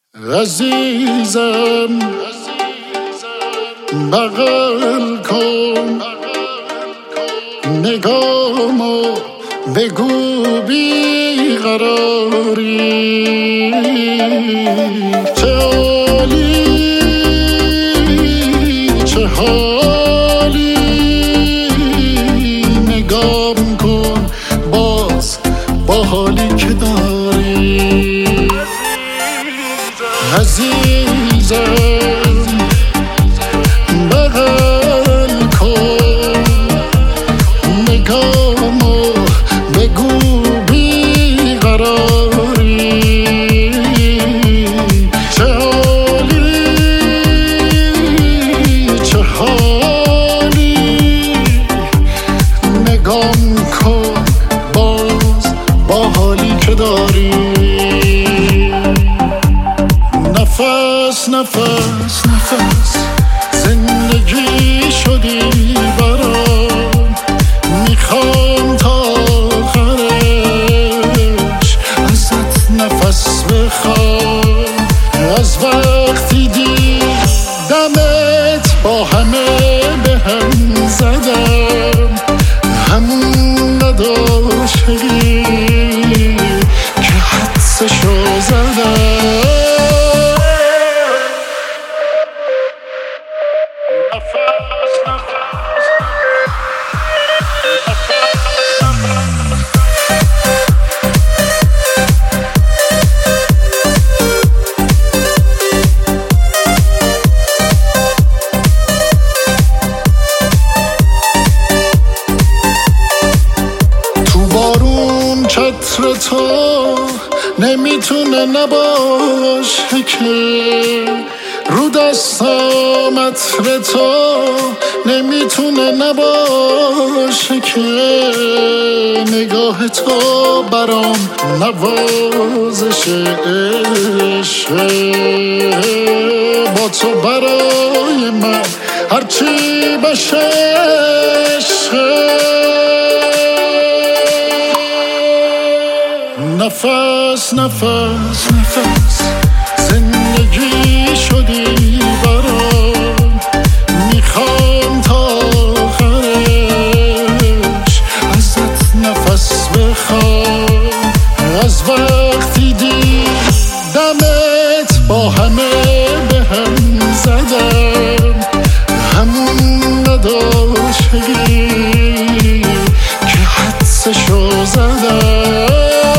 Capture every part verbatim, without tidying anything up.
عزیزم بغل کن نگامو، بگو بی قراری چه حالی چه حالی، نگام کن باز با حالی که داری. عزیزم بغل کن نگامو، بگو بی قراری چه حالی چه حالی، نگام کن باز با حالی که داری. نفس نفس نفس زندگی شدی برام، میخوام تا آخرش ازت نفس بخوام. از وقتی دیدمت با همه به هم زدم، همون نداشتی که حدسشو زدم. چتر تو نمیتونه نباشه که، رو دستام عطر تو نمیتونه نباشه که، نگاه تو برام نوازش عشقه، با تو برای من هرچی بشه عشقه. نفس نفس نفس زندگی شدی برام، میخوام تا آخرش ازت نفس بخوام. از وقتی دیدمت با همه به هم زدم، همون نداشتی که حدسشو زدم.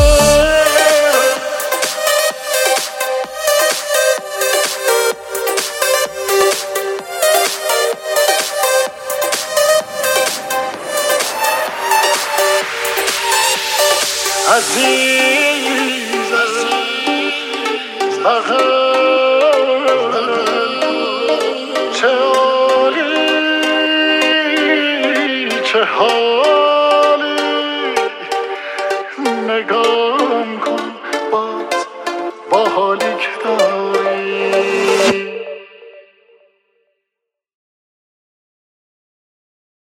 عزیز بغل چه حالی چه حالی.